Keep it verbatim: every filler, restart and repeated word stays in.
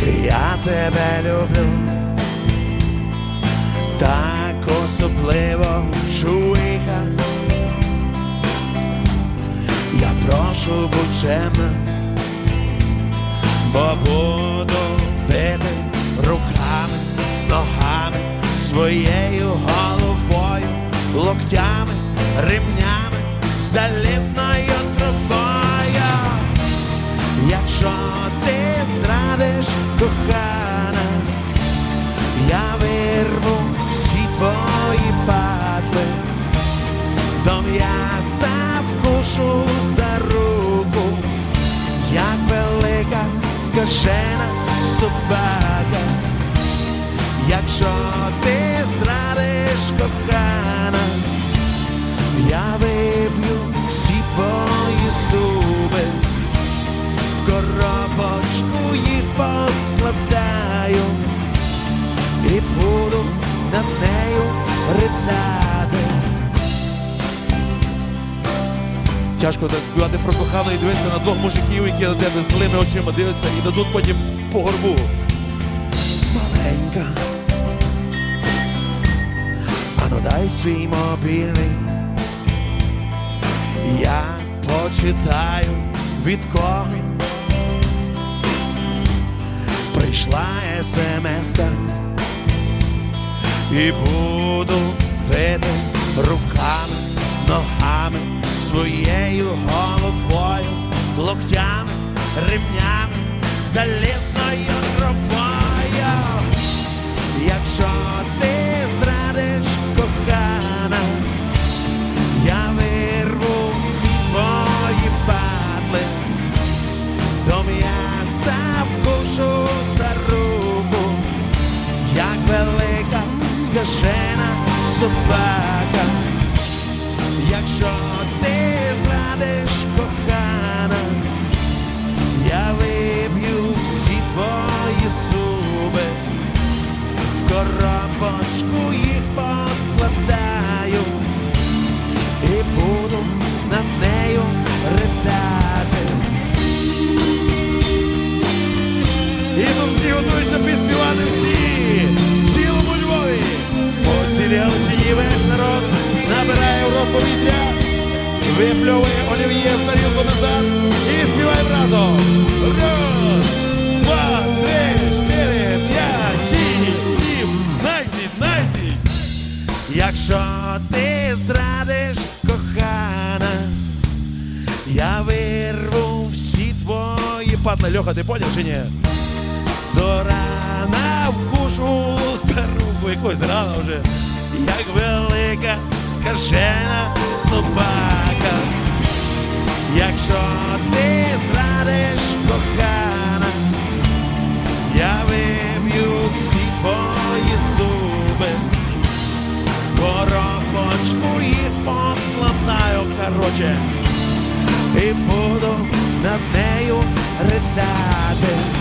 Я тебе люблю, так особливо чуйка. Я прошу, будь чемна, бо буду бити руками, ногами, своєю головою, локтями, ремнями, залізною трубою. Якщо ти зрадиш, кохана, я вирву всі твої патли, до м'яса вкушу за руку, як велика скажена собака. Якщо ти зрадиш, кохана, я виб'ю всі твої зуби, в коробочку їх поскладаю і буду над нею ридати. Тяжко так співати про кохану і дивитися на двох мужиків, які на тебе злими очима дивляться і дадуть потім по горбу. Маленька, ану дай свій мобільний, я почитаю, від кого прийшла смс-ка, і буду бити руками, ногами, своєю головою, локтями, ремнями, залізною трубою. Якщо ти зрадиш, кохана, я вирву всі твої патли, до м'яса вкушу за руку, як велика скажена собака. Якщо ти зрадиш, кохана, я виб'ю всі твої зуби, в коробочку їх поскладаю і буду над нею ридати. І тут всі готуються піспівати, всі, в цілому Львові, по цілій Галичині весь народ набирає в рот повітря, випльовує олів'є в тарілку назад і співаємо разом. Раз, два, три, чотири, п'ять, шість, сім, найдіть, найдіть. Якщо ти зрадиш, кохана, я вирву всі твої патли. Льоха, ти поняв чи ні? До рана вкушу за руку, якось рано вже, як велика скажена собака. Якщо ти зрадиш, кохана, я виб'ю всі твої зуби, в коробочку їх поскладаю, короче, і буду над нею ридати.